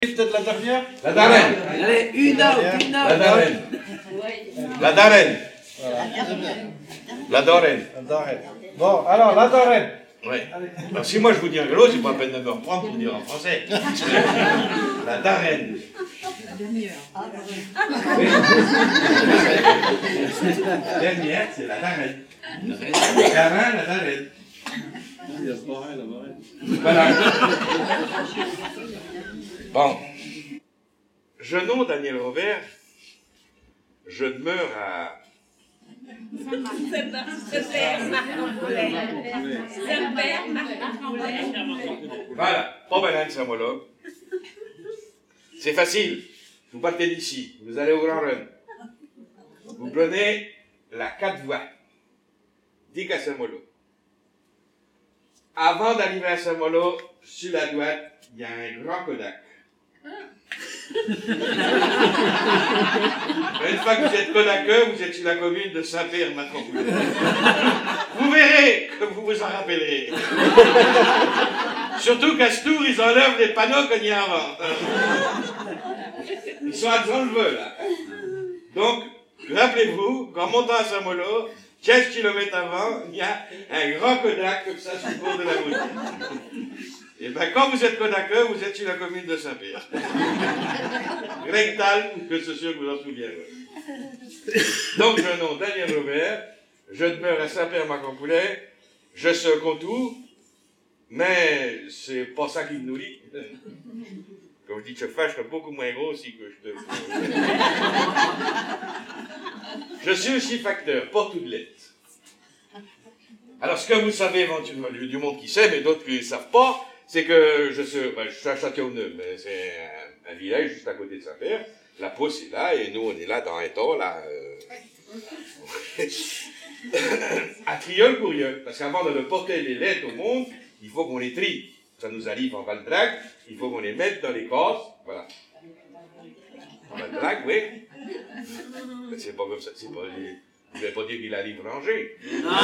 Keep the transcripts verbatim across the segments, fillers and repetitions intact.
Peut-être la dernière? La Darenne. Allez, une autre, une La autre. Darenne. La Darenne. La Darenne. La Darenne. Bon, alors, la Darenne. Oui. Alors, si moi je vous dis en vélo, c'est pas la peine de me reprendre pour dire en français. La Darenne. La dernière, c'est la Darenne. Garin, la Darenne. Voilà. Bon. Je nom Daniel Robert. Je demeure à... Voilà, Pomeran Samolo. C'est facile. Vous partez d'ici, vous allez au Grand Run. Vous prenez la quatre voies. Dick à Saint-Malo. Avant d'arriver à Saint-Malo, sur la droite, il y a un grand Kodak. Une fois que vous êtes Kodakeux, vous êtes sur la commune de Saint-Pierre-Macron. Vous verrez que vous vous en rappellerez. Surtout qu'à ce tour, ils enlèvent les panneaux qu'on y a avant. Ils sont à Zanleveux, là. Donc, rappelez-vous qu'en montant à Saint-Malo, quinze kilomètres avant, il y a un grand Kodak comme ça sur le bord de la route. Et bien, quand vous êtes Kodakeux, vous êtes sur la commune de Saint-Pierre. Rectal, que c'est sûr que vous en souviendrez. Donc, je nom Daniel Robert, je demeure à Saint-Pierre-Macron-Poulet, je suis contour, mais c'est pas ça qui me nourrit. Comme je dis, je fâche, je serais beaucoup moins gros aussi que je te... Je suis aussi facteur, porte ou de lettres. Alors, ce que vous savez éventuellement, du monde qui sait, mais d'autres qui ne savent pas, c'est que je suis, ben, je suis à Châteauneuf, mais c'est un, un village juste à côté de Saint-Pierre. La poste est là, et nous, on est là dans un temps, là, euh... à Trieul-Courrieux. Parce qu'avant de porter les lettres au monde, il faut qu'on les trie. Ça nous arrive en Val-d'Adrac, il faut qu'on les mette dans les cases, voilà. En Val-d'Adrac, oui. Mais c'est pas comme ça, c'est pas... Je ne vais pas dire qu'il arrive rangé.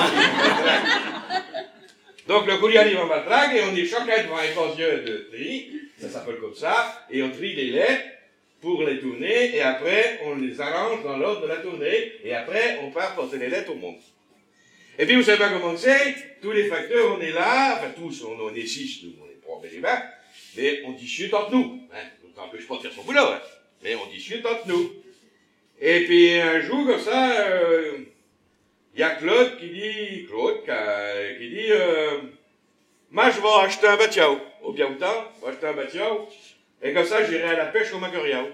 Donc le courrier arrive en Val-d'Adrac et on est chacun devant un casier de tri, ça s'appelle comme ça, et on trie les lettres pour les tourner, et après on les arrange dans l'ordre de la tournée, et après on part porter les lettres au monde. Et puis vous savez pas comment c'est, tous les facteurs on est là, enfin tous, on, on est six, nous, on est pas en Bélibat, mais on discute entre nous. Hein, ça n'empêche pas de faire son boulot, hein, mais on discute entre nous. Et puis un jour comme ça, il euh, y a Claude qui dit, Claude qui, qui dit, euh, moi je vais acheter un batiao, au Biaoutan, je vais acheter un batiao, et comme ça j'irai à la pêche au Macoriao.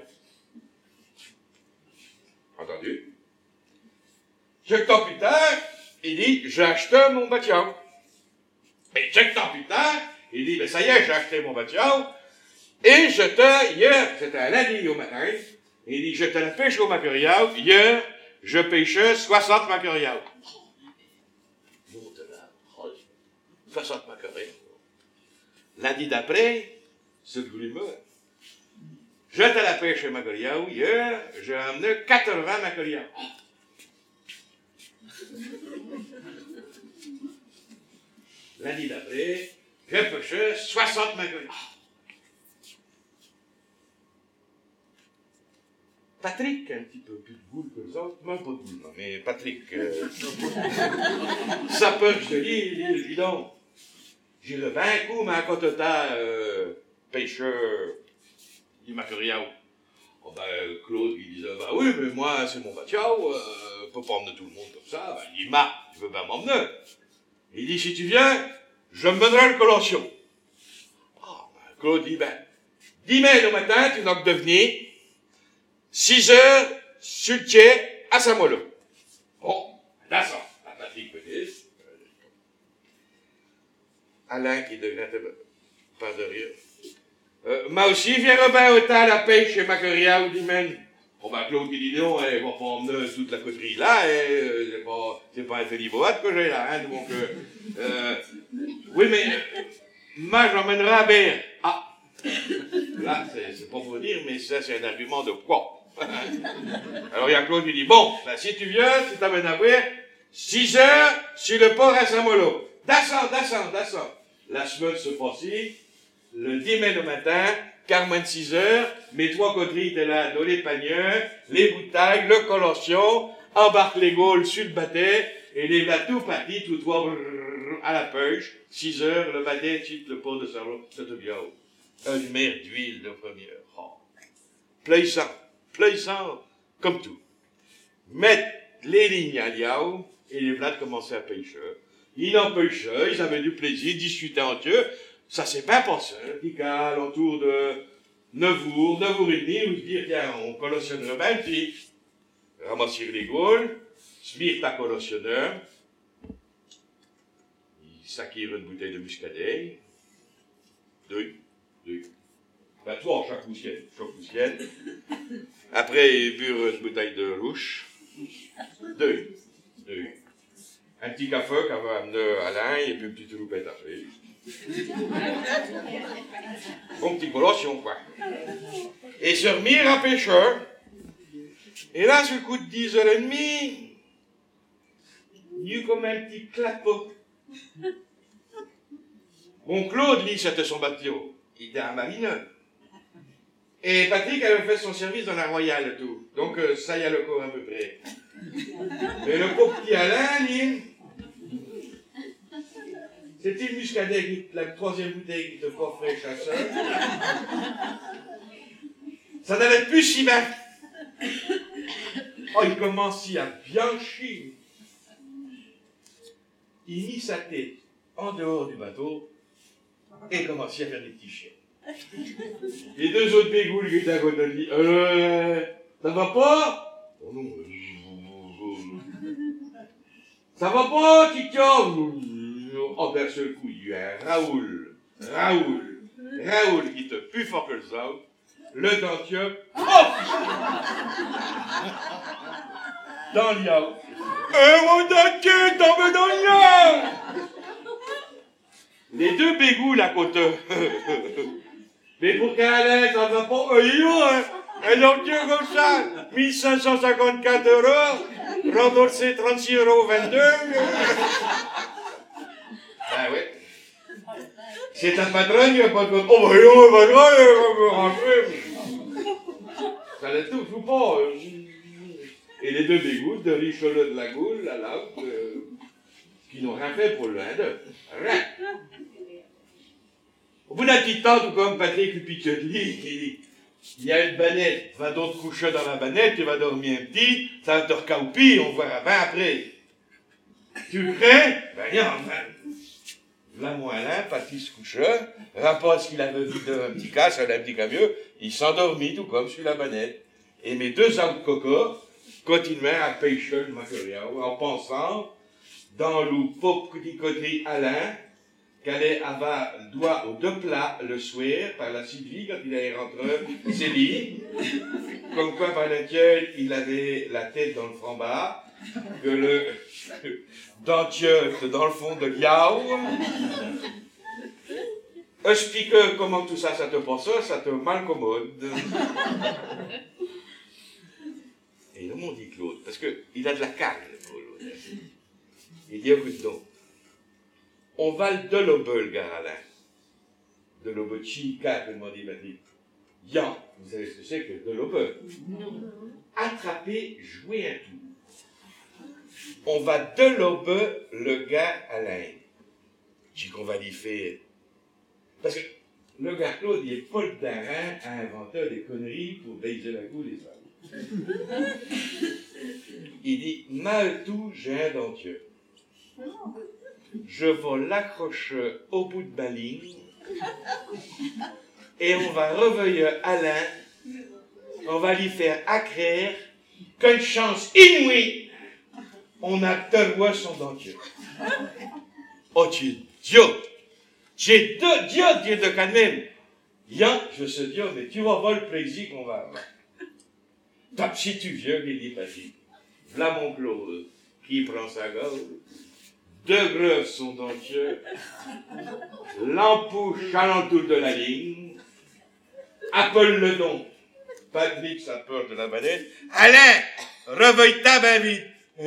Entendu? Quelques temps plus tard, il dit, j'ai acheté mon batiao. Mais quelques temps plus tard, il dit, ben ça y est, j'ai acheté mon batiao, et je te, hier, c'était un lundi au matin, il dit, je te la pêche au Macoriao. Hier, je pêchais soixante Macoriao. soixante Macoriao. Lundi d'après, c'est le grumeur. Je te la pêche au Macoriao. Hier, j'ai amené quatre-vingts Macoriao. Lundi d'après, je pêchais soixante Macoriao. Patrick, un petit peu plus de boule que les autres, même pas de boule, non, mais Patrick, euh, sapeur, je te dis, il dit, dis donc, j'ai le vingt coups, mais à côté de ta euh, pêcheur du Macoriao. Oh ben, Claude, il disait, bah oui, mais moi, c'est mon batiao, euh, je peux pas emmener tout le monde comme ça. Ben, il dit, ma, tu veux bien m'emmener? Il dit, si tu viens, je me donnerai une collation. Oh, ben, Claude dit, ben, dix mai au matin, tu n'as que de venir. six heures, sur le quai, à Saint-Malo. Bon, d'accord. La Patrick me dit. Alain qui devrait pas de rire. Euh, moi aussi, viens Robin autant à la pêche chez Macoriao, dit même. Bon, ben, Claude qui dit non, elle va pas emmener toute la coterie là, et euh, c'est pas, c'est pas un féliboate que j'ai là, hein, donc, euh, euh, oui, mais, euh, moi, j'emmènerai à Berre. Ah! Là, c'est pas pour dire, mais ça, c'est un argument de quoi? Alors, il y a Claude qui dit, bon, ben, si tu viens, tu t'amènes à Berre, six heures sur le port à Saint-Malo. Descends, descends, descends. La semaine se passe, le dix mai le matin, car moins de six heures, mes trois coteries étaient là, dans les paniers, les bouteilles, le collation, embarque les gaules sur le bateau, et les là tout partis, tout trois, à la pêche, six heures, le bateau, quitte le port de Sarlo, c'est tout bien. Une mer d'huile de première. Oh. Plaisant, plaisant, comme tout. Mettre les lignes à Liao, et les vlads commençaient à pêcher. Ils en pêchaient, ils avaient du plaisir, discutaient entre eux. Ça s'est bien passé, puis qu'à l'entour de Neuvour, Neuvour et demi, où se dire, tiens, on collectionnerait bien petit. Ramasser les gaules, se mettre à collationneur, ils s'acquirent une bouteille de muscadet, deux, deux, ben trois chaque poussienne, chaque poussienne. Après, ils burent une bouteille de rouge, deux, deux. Un petit café qu'avait amené Alain, et puis une petite loupette à faire. Bon petit collation, quoi. Et se remirent à pêcheur. Et là, sur le coup de dix heures trente, il y eut comme un petit clapot. Bon, Claude, lui, c'était son bateau. Il était un marineur. Et Patrick avait fait son service dans la Royale, tout. Donc, euh, ça y a le corps à peu près. Mais le pauvre petit Alain, lui, c'était le muscadet, qui, la troisième bouteille qui te coffrait chasseur. Ça n'allait plus si bien. Oh, il commençait à bien chier. Il mit sa tête en dehors du bateau et commençait à faire des petits chiens. Les deux autres bégoules qui étaient à côté de lui, euh, ça va pas? Oh non, ça va pas, Tito? Oh, d'un seul coup, il y a un Raoul, Raoul, Raoul qui était plus fort que le autres, le dentier, oh! Dans l'yao. Eh, mon dentier, tombe dans l'yao! Les deux bégoules à côté. Mais pour qu'Alain, ça va pas, euh, hein? Un dentier comme ça, mille cinq cent cinquante-quatre euros, remboursé trente-six euros vingt-deux. Ah oui. C'est un patron, il n'y a pas de... Oh, ben non, patron, il va me rentrer. Ça ne tout fout pas. Et les deux bégouts de Richelieu de la Goule, la Laude, euh, qui n'ont rien fait pour l'un d'eux. Rien. Au bout d'un petit temps, tout comme Patrick lui pique de lit, il dit, il y a une banette, va donc te coucher dans la banette, tu vas dormir un petit, ça va te recauper, on verra bien après. Tu crains? Ben non, enfin. Là, moi, Alain, Patrick se couchait, rapporte ce qu'il avait vu d'un petit casse, un petit camieux, il s'endormit tout comme sur la banette. Et mes deux autres cocos continuaient à pêcher le matériel en pensant, dans le pauvre petit côté Alain, qu'elle avait le doigt aux deux plats le soir par la Sylvie quand il allait rentrer ses lits, comme quoi par lequel il avait la tête dans le frambas, que le dentier était dans le fond de l'yao. Explique comment tout ça, ça te passe, ça te malcommode. Et le monde dit Claude, parce qu'il a de la calme, Claude. Il dit, écoute donc, on va le delobel, Garalin. Delobel, chica, comme on dit, m'a dit. Yan, vous savez ce que c'est que delobel? Attraper, jouer un tour. On va delober le gars Alain. J'ai qu'on va lui faire. Parce que le gars Claude, il est Paul Darin, inventeur des conneries pour baiser la goule des femmes. Il dit, Maëtou, j'ai un dentier. Je vais l'accrocher au bout de ma ligne et on va reveiller Alain, on va lui faire accraire qu'une chance inouïe, on a terroir son dentier. Oh, tu es Dieu! Tu es deux Dieu, Dieu de quand même. Yan, je sais Dieu, mais tu vas voir le plaisir qu'on va avoir. Top, si tu viens, il dit Patrick. V'là mon Claude, qui prend sa gorge. Deux grèves sont dentiers, l'empouche à l'entour de la ligne, appelle le don. Patrick s'approche de la banette. Alain, réveille-toi bien vite.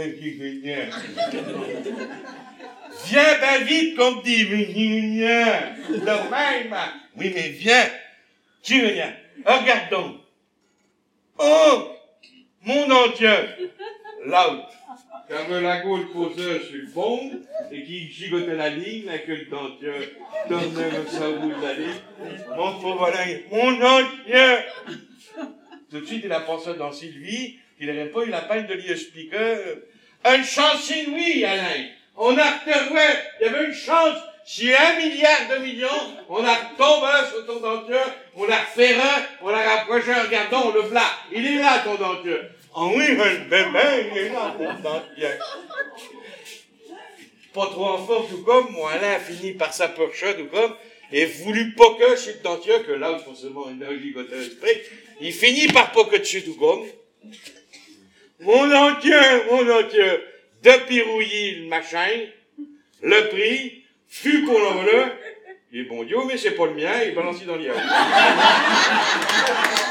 Viens bien vite, comme dit, viens. De même. Oui, mais viens. qui rien. Regardons. Oh, mon Dieu, l'autre, qui avait la gaule posée sur le pont, et qui gigotait la ligne, avec le dentier, tournait le cerveau de la ligne. Mon pauvre Alain, mon Dieu! Tout de suite, il a pensé dans Sylvie, qu'il n'aurait pas eu la peine de lui expliquer. Une chance inouïe, Alain. On a retrouvé, il y avait une chance. Si un milliard de millions, on a retombé sur ton dentier, on l'a refait un, on l'a rapproché, regardons, le plat. Il est là, ton dentier. Oh oui, le bébé, il est là, ton dentier. Pas trop en forme, tout comme, moi, Alain a fini par s'approcher, tout comme, et voulu poker sur le dentier, que là, forcément, il a gigoté l'esprit. Il finit par poker dessus, tout comme. Mon dentier, mon dentier, de pirouiller le machin, le prix, fut pour l'envoleur. Il est bon Dieu, mais c'est pas le mien, il balance dans l'hier.